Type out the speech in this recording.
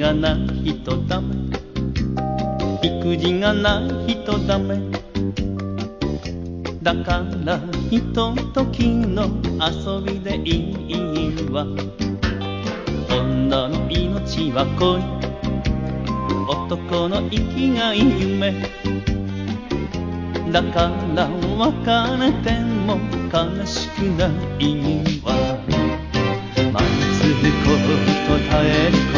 がない人ダメ、育児がない人ダメ。だからひとときの遊びでいいわ。女の命は恋、男の生きがい夢。だから別れても悲しくないわ。待つこと耐えるこ